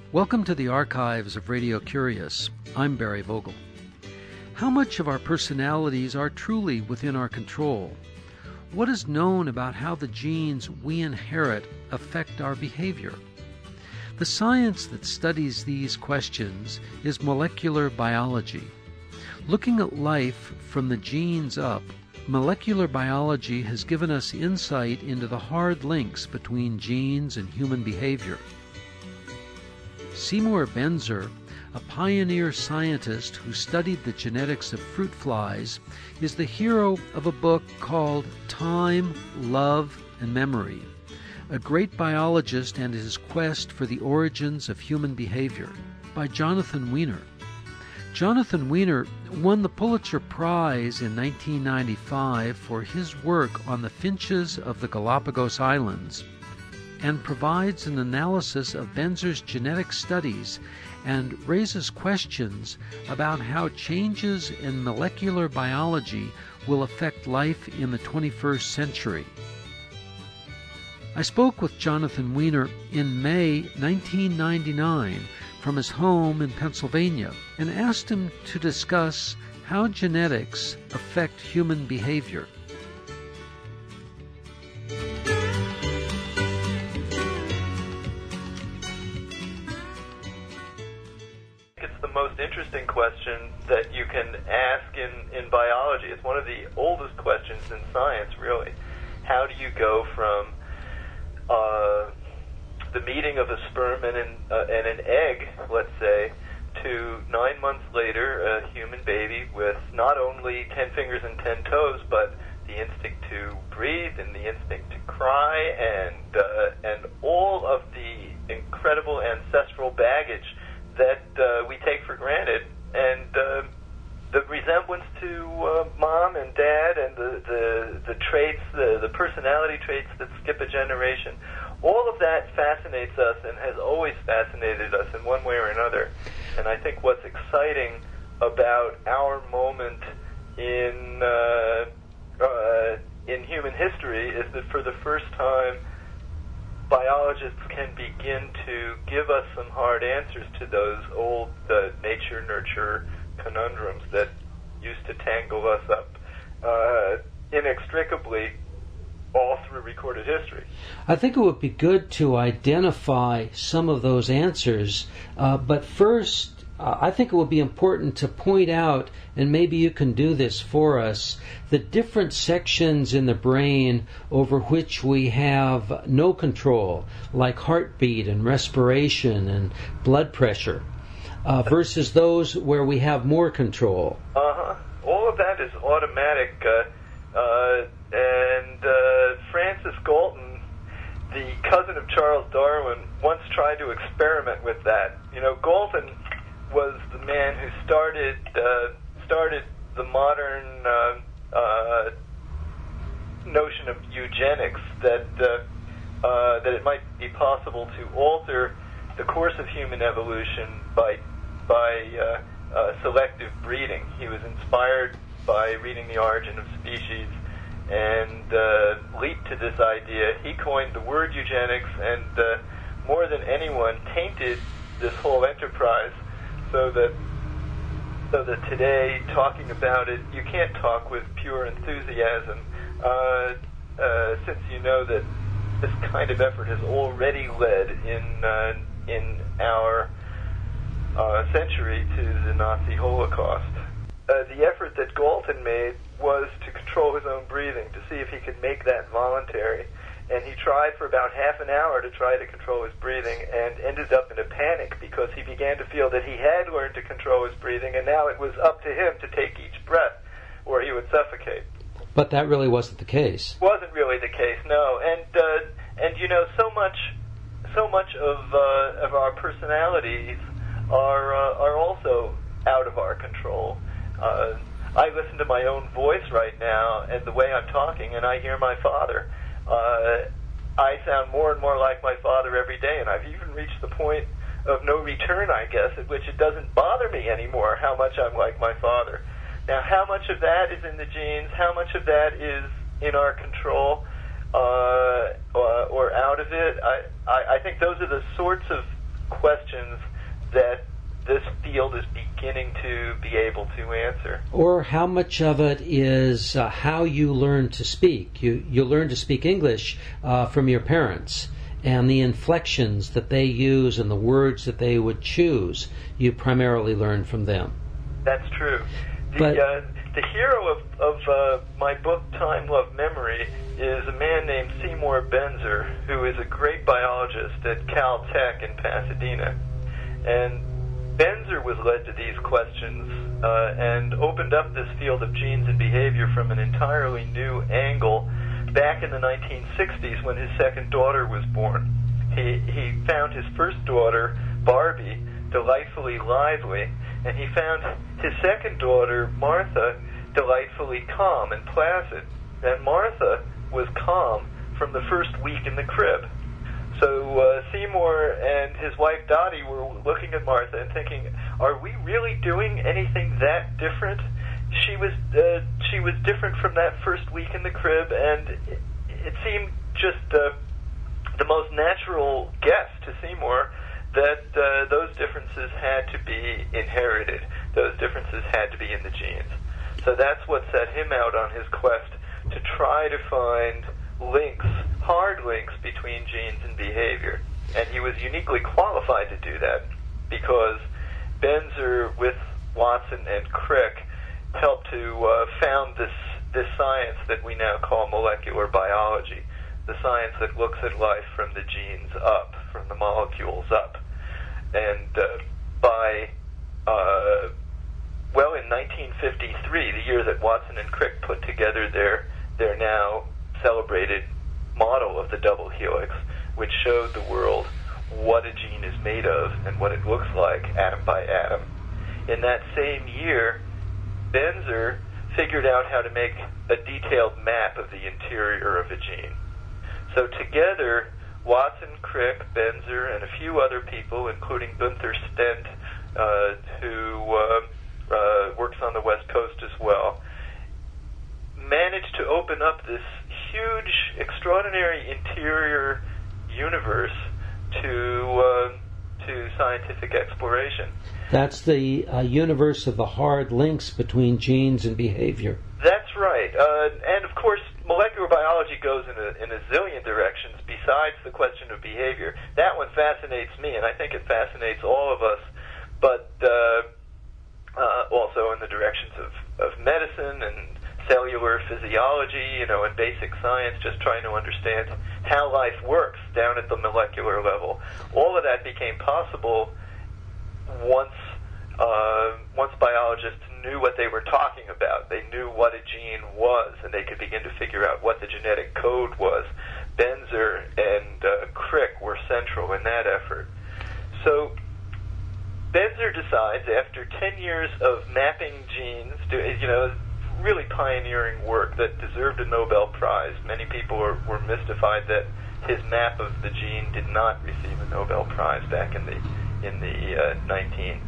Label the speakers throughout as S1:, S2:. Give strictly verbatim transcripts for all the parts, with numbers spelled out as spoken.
S1: Welcome to the archives of Radio Curious. I'm Barry Vogel. How much of our personalities are truly within our control? What is known about how the genes we inherit affect our behavior? The science that studies these questions is molecular biology. Looking at life from the genes up, molecular biology has given us insight into the hard links between genes and human behavior. Seymour Benzer, a pioneer scientist who studied the genetics of fruit flies, is the hero of a book called Time, Love, and Memory, a great biologist and his quest for the origins of human behavior, by Jonathan Weiner. Jonathan Weiner won the Pulitzer Prize in nineteen ninety-five for his work on the finches of the Galapagos Islands, and provides an analysis of Benzer's genetic studies and raises questions about how changes in molecular biology will affect life in the twenty-first century. I spoke with Jonathan Weiner in May nineteen ninety-nine from his home in Pennsylvania and asked him to discuss how genetics affect human behavior.
S2: Most interesting question that you can ask in, in biology. It's one of the oldest questions in science, really. How do you go from uh, the meeting of a sperm and an, uh, and an egg, let's say, to nine months later, a human baby with not only ten fingers and ten toes, but the instinct to breathe and the instinct to cry and uh, and all of the incredible ancestral baggage that uh, we take for granted, and uh, the resemblance to uh, mom and dad, and the, the, the traits, the, the personality traits that skip a generation, all of that fascinates us and has always fascinated us in one way or another. And I think what's exciting about our moment in uh, uh, in human history is that for the first time, biologists can begin to give us some hard answers to those old uh, nature-nurture conundrums that used to tangle us up uh, inextricably all through recorded history.
S1: I think it would be good to identify some of those answers, uh, but first, uh, I think it would be important to point out, and maybe you can do this for us, the different sections in the brain over which we have no control, like heartbeat and respiration and blood pressure, uh, versus those where we have more control.
S2: Uh-huh. All of that is automatic. Uh, uh, and uh, Francis Galton, the cousin of Charles Darwin, once tried to experiment with that. You know, Galton was the man who started uh, started the modern uh, uh, notion of eugenics, that uh, uh, that it might be possible to alter the course of human evolution by by uh, uh, selective breeding. He was inspired by reading The Origin of Species and uh, leaped to this idea. He coined the word eugenics, and uh, more than anyone tainted this whole enterprise, so that so that today, talking about it, you can't talk with pure enthusiasm, uh, uh, since you know that this kind of effort has already led in uh, in our uh, century to the Nazi Holocaust. Uh, the effort that Galton made was to control his own breathing, to see if he could make that voluntary. And he tried for about half an hour to try to control his breathing, and ended up in a panic because he began to feel that he had learned to control his breathing, and now it was up to him to take each breath, or he would suffocate.
S1: But that really wasn't the case.
S2: Wasn't really the case, no. And uh, and you know, so much, so much of uh, of our personalities are uh, are also out of our control. Uh, I listen to my own voice right now and the way I'm talking, and I hear my father. Uh, I sound more and more like my father every day, and I've even reached the point of no return, I guess, at which it doesn't bother me anymore how much I'm like my father. Now, how much of that is in the genes, how much of that is in our control, uh, uh, or out of it, I, I, I think those are the sorts of questions that this field is beginning to be able to answer.
S1: Or how much of it is uh, how you learn to speak. You you learn to speak English uh, from your parents, and the inflections that they use and the words that they would choose, you primarily learn from them.
S2: That's true. The,
S1: But,
S2: uh, the hero of, of uh, my book, Time, Love, Memory, is a man named Seymour Benzer, who is a great biologist at Caltech in Pasadena. And Benzer was led to these questions uh, and opened up this field of genes and behavior from an entirely new angle back in the nineteen sixties when his second daughter was born. He, he found his first daughter, Barbie, delightfully lively, and he found his second daughter, Martha, delightfully calm and placid. And Martha was calm from the first week in the crib. So uh, Seymour and his wife Dottie were looking at Martha and thinking, are we really doing anything that different? She was uh, she was different from that first week in the crib, and it, it seemed just uh, the most natural guess to Seymour that uh, those differences had to be inherited. Those differences had to be in the genes. So that's what set him out on his quest to try to find links, hard links between genes and behavior. And he was uniquely qualified to do that because Benzer, with Watson and Crick, helped to uh, found this this science that we now call molecular biology, the science that looks at life from the genes up, from the molecules up. And uh, by, uh, well, in nineteen fifty-three, the year that Watson and Crick put together their, their now celebrated model of the double helix, which showed the world what a gene is made of and what it looks like atom by atom. In that same year, Benzer figured out how to make a detailed map of the interior of a gene. So together, Watson, Crick, Benzer, and a few other people, including Gunther Stent, uh, who uh, uh, works on the West Coast as well, managed to open up this huge, extraordinary interior universe to uh, to scientific exploration.
S1: That's the uh, universe of the hard links between genes and behavior.
S2: That's right. Uh, and of course, molecular biology goes in a, in a zillion directions besides the question of behavior. That one fascinates me, and I think it fascinates all of us, but uh, uh, also in the directions of, of medicine and cellular physiology, you know, and basic science, just trying to understand how life works down at the molecular level. All of that became possible once uh, once biologists knew what they were talking about. They knew what a gene was, and they could begin to figure out what the genetic code was. Benzer and uh, Crick were central in that effort. So Benzer decides, after ten years of mapping genes, do, you know, really pioneering work that deserved a Nobel Prize. Many people were, were mystified that his map of the gene did not receive a Nobel Prize back in the in the uh, nineteen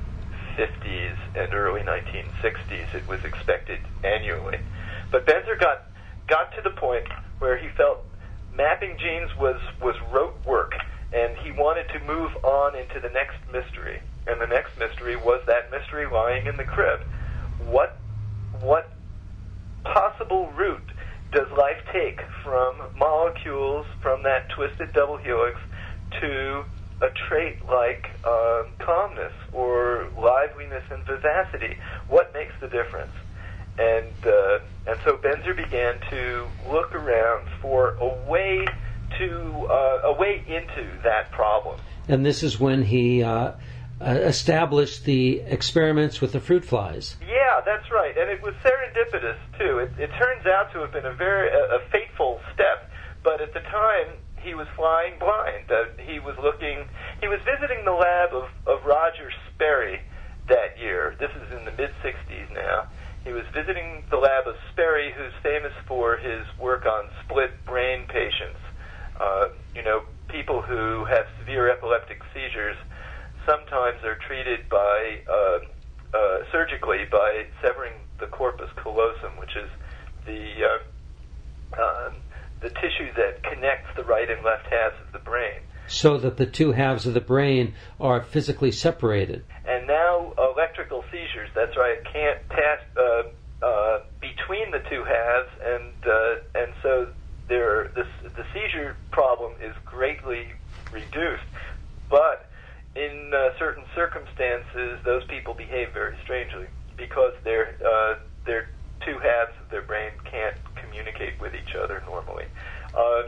S2: fifties and early nineteen sixties. It was expected annually. But Benzer got got to the point where he felt mapping genes was, was rote work, and he wanted to move on into the next mystery. And the next mystery was that mystery lying in the crib. What what possible route does life take from molecules, from that twisted double helix, to a trait like uh, calmness or liveliness and vivacity? What makes the difference? And uh, and so Benzer began to look around for a way to uh, a way into that problem.
S1: And this is when he uh, uh, established the experiments with the fruit flies.
S2: Yeah, that's right, and it was serendipitous too. It, it turns out to have been a very a, a fateful step, but at the time he was flying blind. Uh, he was looking. He was visiting the lab of, of Roger Sperry that year. This is in the mid sixties now. He was visiting the lab of Sperry, who's famous for his work on split brain patients. Uh, you know, people who have severe epileptic seizures sometimes are treated by uh, uh, surgically by severing the corpus callosum, which is the uh, uh, the tissue that connects the right and left halves of the brain.
S1: So that the two halves of the brain are physically separated.
S2: And now electrical seizures, that's right, can't pass uh, uh, between the two halves, and uh, and so there, this, the seizure problem is greatly reduced. But in uh, certain circumstances, those people behave very strangely because their uh, their two halves of their brain can't communicate with each other normally. Uh,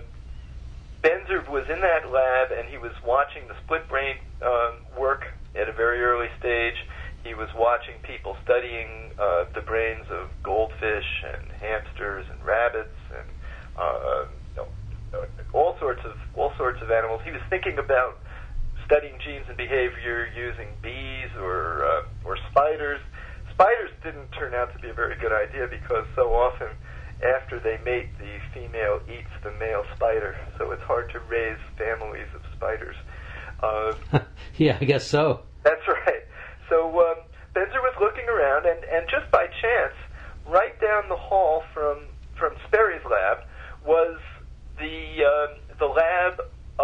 S2: Benzer was in that lab, and he was watching the split brain um, work at a very early stage. He was watching people studying uh, the brains of goldfish and hamsters and rabbits and uh, you know, all sorts of all sorts of animals. He was thinking about studying genes and behavior using bees or uh, or spiders. Spiders didn't turn out to be a very good idea because so often after they mate, the female eats the male spider, so it's hard to raise families of spiders. Uh,
S1: yeah, I guess so.
S2: That's right. So um, Benzer was looking around, and, and just by chance, right down the hall from from Sperry's lab was the uh, the lab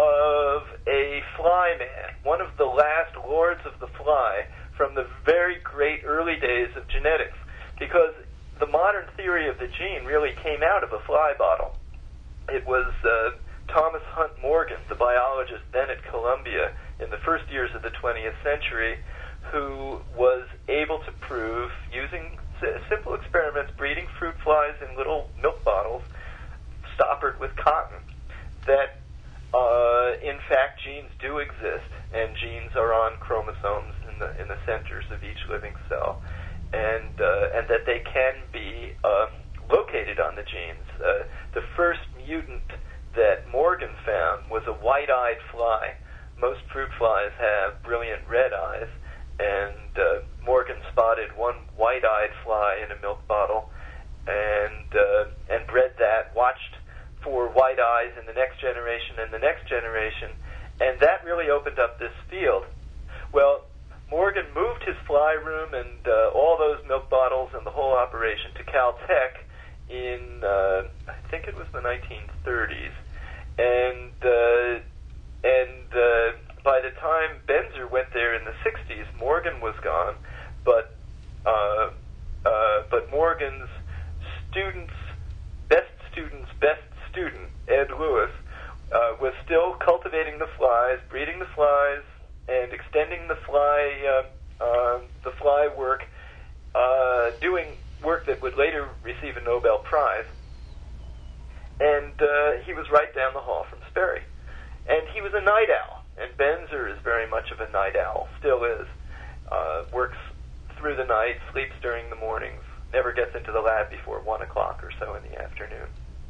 S2: of a fly man, one of the last lords of the fly from the very great early days of genetics, because the modern theory of the gene really came out of a fly bottle. It was uh, Thomas Hunt Morgan, the biologist then at Columbia in the first years of the twentieth century, who was able to prove, using s- simple experiments, breeding fruit flies in little milk bottles stoppered with cotton, that uh, in fact genes do exist, and genes are on chromosomes in the in the centers of each living cell, and uh, and that they can be uh, located on the genes. Uh, the first mutant that Morgan found was a white-eyed fly. Most fruit flies have brilliant red eyes, and uh, Morgan spotted one white-eyed fly in a milk bottle, and uh, and bred that. Watched for white eyes in the next generation and the next generation, and that really opened up this field. Well, Morgan moved his fly room and uh, all those milk bottles and the whole operation to Caltech in, uh, I think it was the nineteen thirties. And uh, and uh, by the time Benzer went there in the sixties, Morgan was gone, but uh, uh, but Morgan's students, best student's best student, Ed Lewis, uh, was still cultivating the flies, breeding the flies, and extending the fly uh, uh, the fly work, uh, doing work that would later receive a Nobel Prize. And uh, he was right down the hall from Sperry. And he was a night owl, and Benzer is very much of a night owl, still is. Uh, works through the night, sleeps during the mornings, never gets into the lab before one o'clock or so in the afternoon.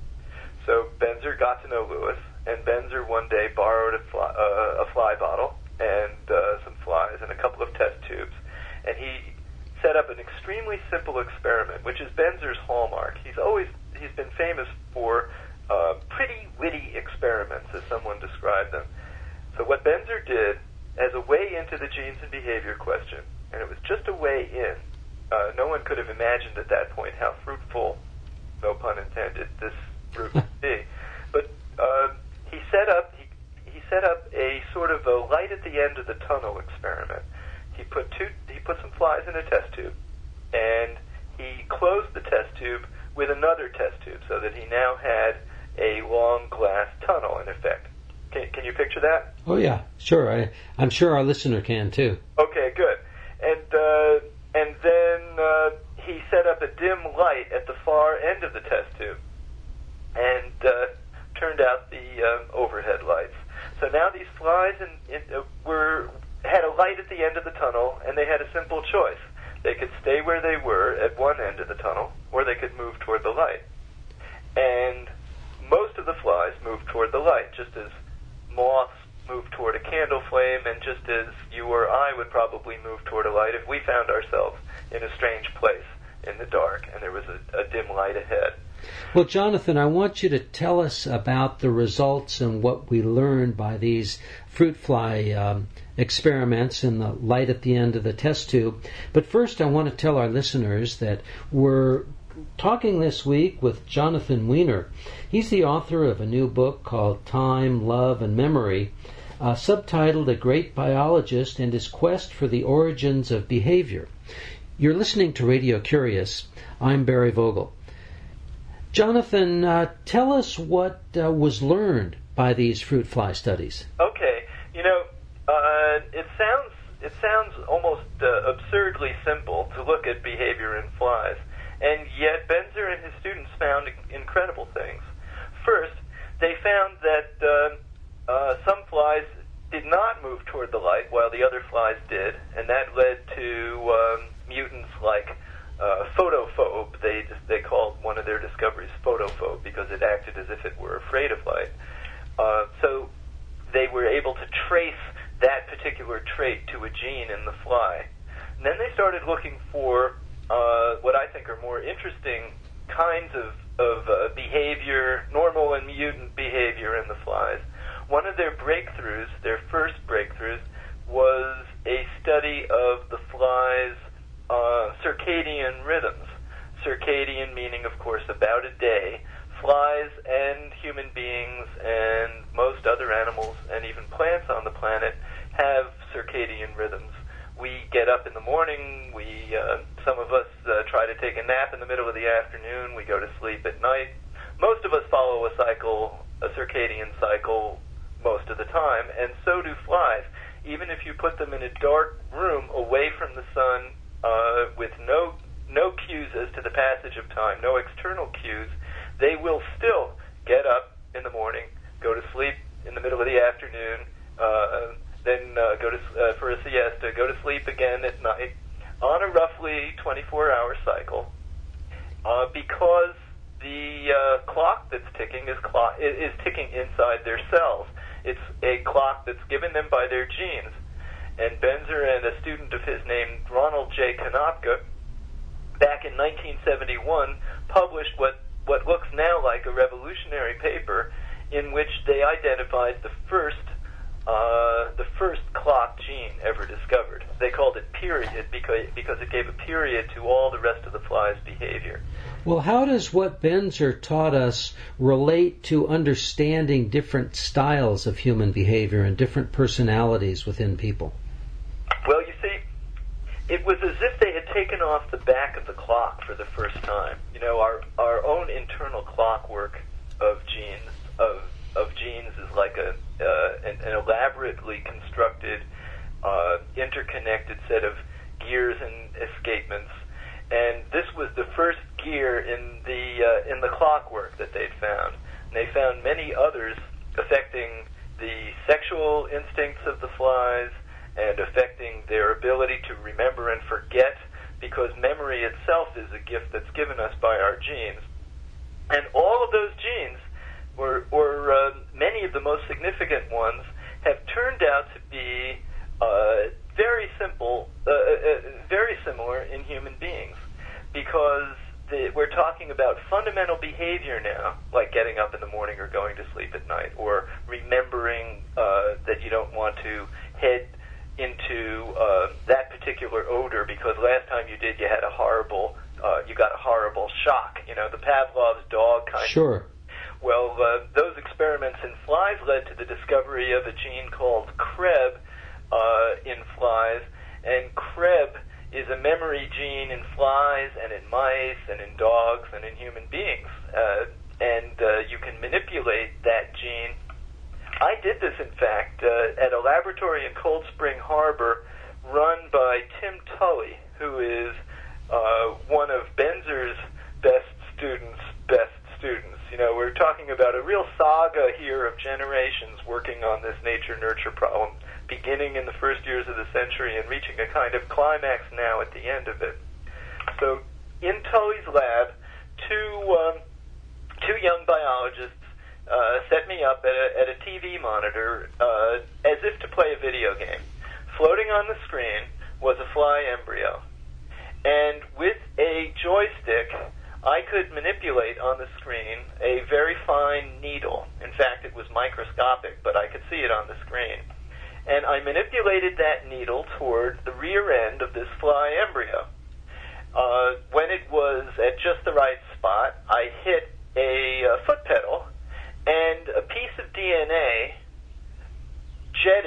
S2: So Benzer got to know Lewis, and Benzer one day borrowed a fly, uh, a fly bottle and uh, some flies and a couple of test tubes, and he set up an extremely simple experiment, which is Benzer's hallmark. He's always he's been famous for uh, pretty witty experiments, as someone described them. So what Benzer did as a way into the genes and behavior question, and it was just a way in. Uh, no one could have imagined at that point how fruitful, no pun intended, this route would be. But uh, he set up he, he set up a sort of a light at the end of the tunnel experiment. He put two he put some flies in a test tube, and he closed the test tube with another test tube, so that he now had a long glass tunnel in effect. Can, can you picture that?
S1: Oh yeah, sure. I, I'm sure our listener can too.
S2: Okay, good. And uh, and then uh, he set up a dim light at the far end of the test tube, and uh, turned out the uh, overhead lights. So now these flies in, in, uh, were had a light at the end of the tunnel, and they had a simple choice. They could stay where they were at one end of the tunnel, or they could move toward the light. And most of the flies moved toward the light, just as moths move toward a candle flame, and just as you or I would probably move toward a light if we found ourselves in a strange place in the dark and there was a, a dim light ahead.
S1: Well, Jonathan, I want you to tell us about the results and what we learned by these fruit fly um, experiments and the light at the end of the test tube. But first, I want to tell our listeners that we're talking this week with Jonathan Weiner. He's the author of a new book called Time, Love, and Memory. uh, subtitled A Great Biologist and His Quest for the Origins of Behavior. You're listening to Radio Curious. I'm Barry Vogel. Jonathan, uh, tell us what uh, was learned by these fruit fly studies.
S2: Okay, you know, uh, it sounds it sounds almost uh, absurdly simple to look at behavior in flies, and yet Benzer and his students found incredible things. First, they found that uh, uh, some flies did not move toward the light while the other flies did, and that led to um, mutants like uh, photophobe. They they called one of their discoveries photophobe because it acted as if it were afraid of light. Uh, so they were able to trace that particular trait to a gene in the fly. And then they started looking for uh, what I think are more interesting kinds of, of uh, behavior, normal and mutant behavior in the flies. One of their breakthroughs, their first breakthroughs, was a study of the flies' uh, circadian rhythms. Circadian meaning, of course, about a day. Flies and human beings and most other animals and even plants on the planet have circadian rhythms. We get up in the morning, we, uh, some of us uh, try to take a nap in the middle of the afternoon, we go to sleep at night. Most of us follow a cycle, a circadian cycle, most of the time, and so do flies. Even if you put them in a dark room away from the sun uh, with no, no cues as to the passage of time, no external cues, they will still get up in the morning, go to sleep in the middle of the afternoon, uh, then uh, go to uh, for a siesta, go to sleep again at night, on a roughly twenty-four hour cycle, uh, because the uh, clock that's ticking is, clock, is ticking inside their cells. It's a clock that's given them by their genes. And Benzer and a student of his named Ronald J. Konopka, back in nineteen seventy-one, published what what looks now like a revolutionary paper in which they identified the first uh, the first clock gene ever discovered. They called it period because, because it gave a period to all the rest of the fly's behavior.
S1: Well, how does what Benzer taught us relate to understanding different styles of human behavior and different personalities within people?
S2: Well, you see, it was as if they had taken off the back of the clock for the first time. You know, our our own internal clockwork of genes of of genes is like a uh, an, an elaborately constructed, uh, interconnected set of gears and escapements. And this was the first gear in the uh, in the clockwork that they'd found. And they found many others affecting the sexual instincts of the flies, and affecting their ability to remember and forget, because memory itself is a gift that's given us by our genes. And all of those genes, or, or uh, many of the most significant ones, have turned out to be uh, very simple, uh, uh, very similar in human beings, because the, we're talking about fundamental behavior now, like getting up in the morning or going to sleep at night, or remembering uh, that you don't want to head into uh, that particular odor because last time you did, you had a horrible, uh, you got a horrible shock. You know, the Pavlov's dog kind
S1: sure.
S2: of. Well, uh, those experiments in flies led to the discovery of a gene called C R E B uh, in flies, and C R E B is a memory gene in flies and in mice and in dogs and in human beings, uh, and uh, you can manipulate that gene. I did this, in fact, uh, at a laboratory in Cold Spring Harbor run by Tim Tully, who is uh, one of Benzer's best students, best students. You know, we're talking about a real saga here of generations working on this nature-nurture problem, beginning in the first years of the century and reaching a kind of climax now at the end of it. So in Tully's lab, two, um, two young biologists Uh, set me up at a, at a T V monitor uh, as if to play a video game. Floating on the screen was a fly embryo. And with a joystick, I could manipulate on the screen a very fine needle. In fact, it was microscopic, but I could see it on the screen. And I manipulated that needle toward the rear end of this fly embryo. Uh, when it was at just the right spot, I hit a uh, foot pedal, and a piece of D N A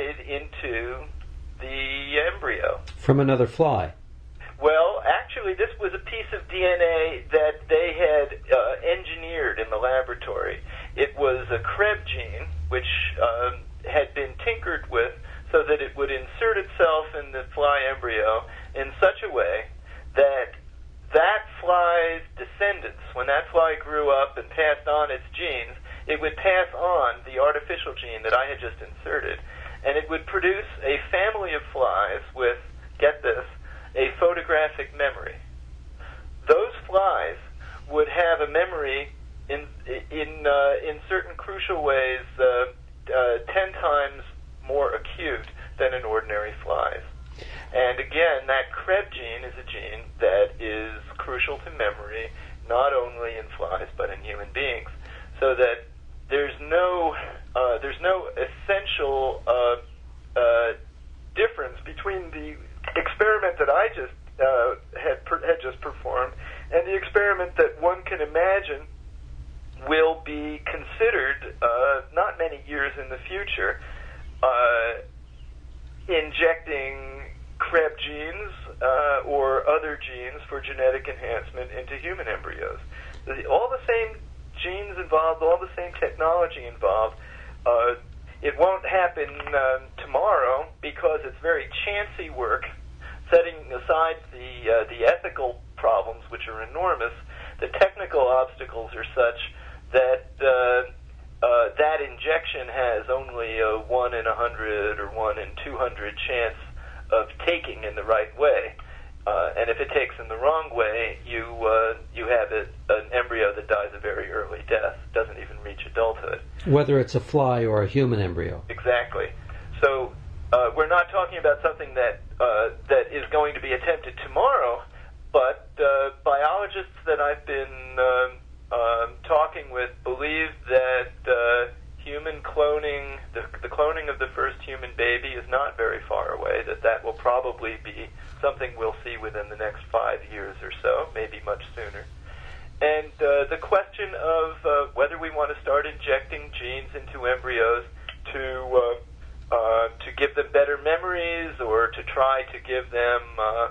S2: into the embryo.
S1: From another fly?
S2: Well, actually, this was a piece of D N A that they had uh, engineered in the laboratory. It was a Krebs gene, which um, had been tinkered with so that it would insert itself in the fly embryo in such a way that that fly's descendants, when that fly grew up and passed on its genes, it would pass on the artificial gene that I had just inserted, and it would produce a family of flies with, get this, a photographic memory. Those flies would have a memory in in uh, in certain crucial ways uh, uh, ten times more acute than in ordinary flies. And again, that Krebs gene is a gene that is crucial to memory, not only in flies but in human beings. So that there's no uh, there's no essential uh, uh, difference between the experiment that I just uh, had per- had just performed and the experiment that one can imagine will be considered uh, not many years in the future, uh, injecting Krebs genes uh, or other genes for genetic enhancement into human embryos. The, all the same genes involved, all the same technology involved. Uh, it won't happen um, tomorrow because it's very chancy work. Setting aside the uh, the ethical problems, which are enormous, the technical obstacles are such that uh, uh, that injection has only a one in a hundred or one in two hundred chance of taking in the right way. Uh, and if it takes in the wrong way, you uh, you have a, an embryo that dies a very early death, doesn't even reach adulthood.
S1: Whether it's a fly or a human embryo.
S2: Exactly. So uh, we're not talking about something that uh, that is going to be attempted tomorrow, but uh, biologists that I've been um, um, talking with believe that uh, human cloning, the, the cloning of the first human baby is not very far away, that that will probably be something we'll see within the next five years or so, maybe much sooner. And uh, the question of uh, whether we want to start injecting genes into embryos to uh, uh, to give them better memories or to try to give them uh,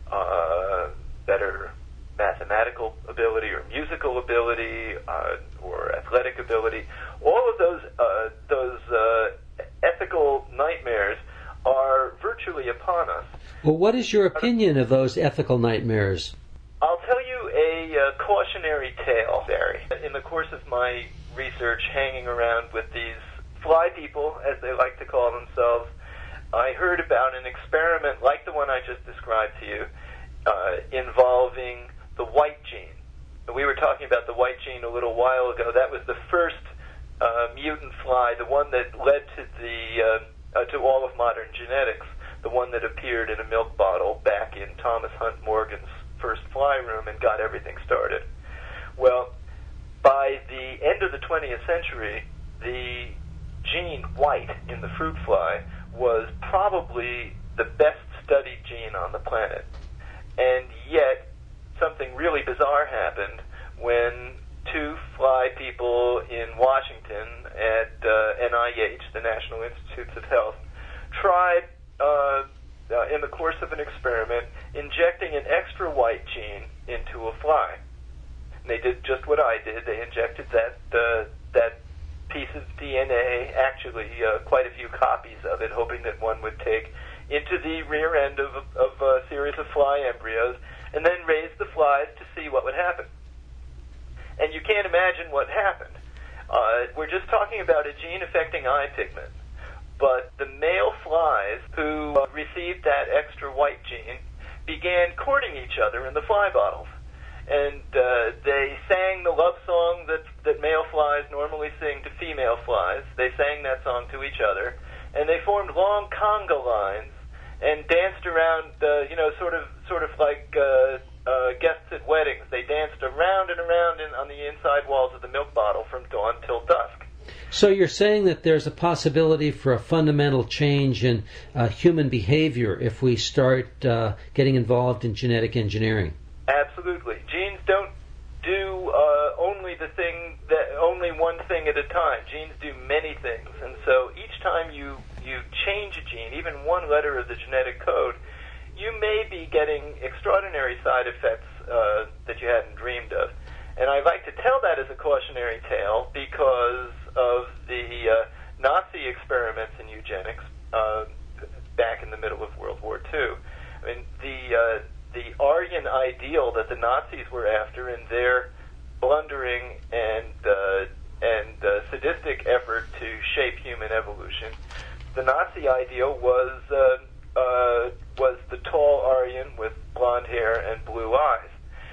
S2: uh, better mathematical ability or musical ability uh, or athletic ability, all of those uh, those uh, ethical nightmares are virtually upon us.
S1: Well, what is your opinion of those ethical nightmares?
S2: I'll tell you a uh, cautionary tale, Barry. In the course of my research hanging around with these fly people, as they like to call themselves, I heard about an experiment like the one I just described to you, uh, involving the white gene. We were talking about the white gene a little while ago. That was the first uh, mutant fly, the one that led to the uh, uh, to all of modern genetics, the one that appeared in a milk bottle back in Thomas Hunt Morgan's first fly room and got everything started. Well, by the end of the twentieth century, the gene white in the fruit fly was probably the best studied gene on the planet. And yet, something really bizarre happened when two fly people in Washington at uh, N I H, the National Institutes of Health, tried, uh, uh, in the course of an experiment, injecting an extra white gene into a fly. And they did just what I did. They injected that uh, that piece of D N A, actually uh, quite a few copies of it, hoping that one would take into the rear end of, of a series of fly embryos, and then raise the flies to see what would happen. And you can't imagine what happened. Uh, we're just talking about a gene affecting eye pigment. But the male flies who uh, received that extra white gene began courting each other in the fly bottles. And uh, they sang the love song that, that male flies normally sing to female flies. They sang that song to each other. And they formed long conga lines and danced around, uh, you know, sort of sort of like uh, uh, guests at weddings. They danced around and around in, on the inside walls of the milk bottle from dawn till dusk.
S1: So you're saying that there's a possibility for a fundamental change in uh, human behavior if we start uh, getting involved in genetic engineering?
S2: Absolutely. Genes don't do uh, only the thing that only one thing at a time. Genes do many things, and so each time you you change a gene, even one letter of the genetic code, you may be getting extraordinary side effects uh, that you hadn't dreamed of. And I like to tell that as a cautionary tale because of the uh, Nazi experiments in eugenics uh, back in the middle of World War Two. I mean, the uh, the Aryan ideal that the Nazis were after in their blundering and uh, and uh, sadistic effort to shape human evolution, the Nazi ideal was uh, uh, was the tall Aryan with blonde hair and blue eyes.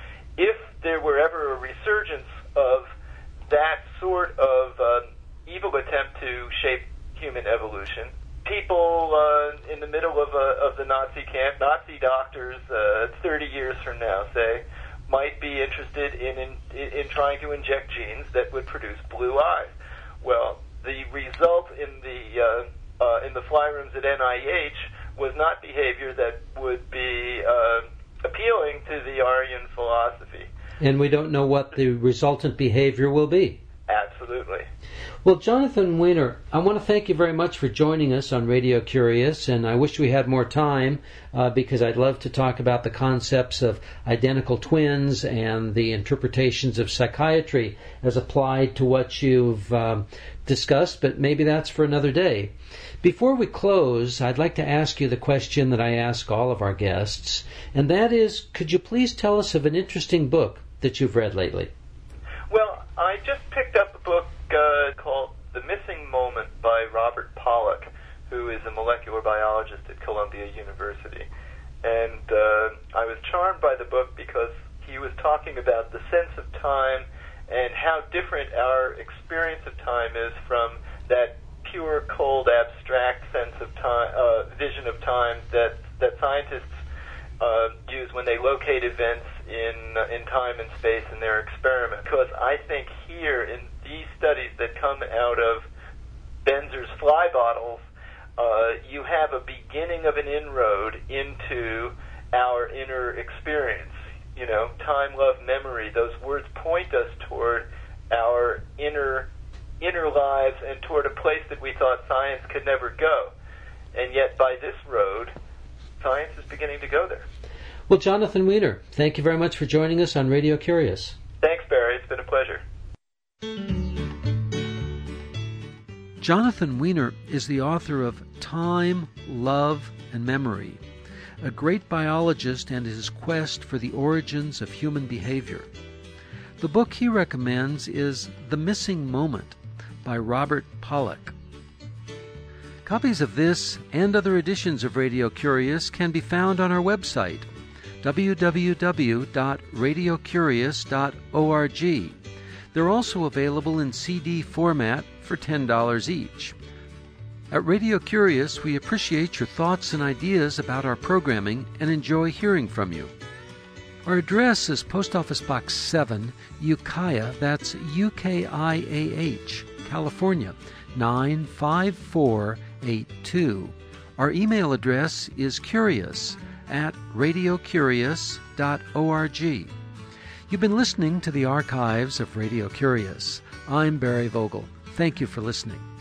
S2: If there were ever a resurgence of that sort of uh, evil attempt to shape human evolution, people uh, in the middle of, a, of the Nazi camp, Nazi doctors, uh, thirty years from now, say, might be interested in, in in trying to inject genes that would produce blue eyes. Well, the result in the uh, uh, in the fly rooms at N I H was not behavior that would be uh, appealing to the Aryan philosophy.
S1: And we don't know what the resultant behavior will be.
S2: Absolutely.
S1: Well, Jonathan Weiner, I want to thank you very much for joining us on Radio Curious, and I wish we had more time uh, because I'd love to talk about the concepts of identical twins and the interpretations of psychiatry as applied to what you've um, discussed, but maybe that's for another day. Before we close, I'd like to ask you the question that I ask all of our guests, and that is, could you please tell us of an interesting book that you've read lately?
S2: Well, I just picked up a book uh, called The Missing Moment by Robert Pollack, who is a molecular biologist at Columbia University. And uh, I was charmed by the book because he was talking about the sense of time and how different our experience of time is from that pure, cold, abstract sense of time, uh, vision of time that, that scientists uh, use when they locate events in uh, in time and space in their experiment. Because I think here in these studies that come out of Benzer's fly bottles, uh, you have a beginning of an inroad into our inner experience. You know, time, love, memory, those words point us toward our inner inner lives and toward a place that we thought science could never go. And yet by this road, science is beginning to go there.
S1: Well, Jonathan Weiner, thank you very much for joining us on Radio Curious.
S2: Thanks, Barry. It's been a pleasure.
S1: Jonathan Weiner is the author of Time, Love, and Memory, a great biologist and his quest for the origins of human behavior. The book he recommends is The Missing Moment by Robert Pollack. Copies of this and other editions of Radio Curious can be found on our website, w w w dot radio curious dot org. They're also available in C D format for ten dollars each. At Radio Curious, we appreciate your thoughts and ideas about our programming and enjoy hearing from you. Our address is Post Office Box seven, Ukiah, that's U K I A H, California, nine five four eight two. Our email address is curious at radio curious dot org. You've been listening to the archives of Radio Curious. I'm Barry Vogel. Thank you for listening.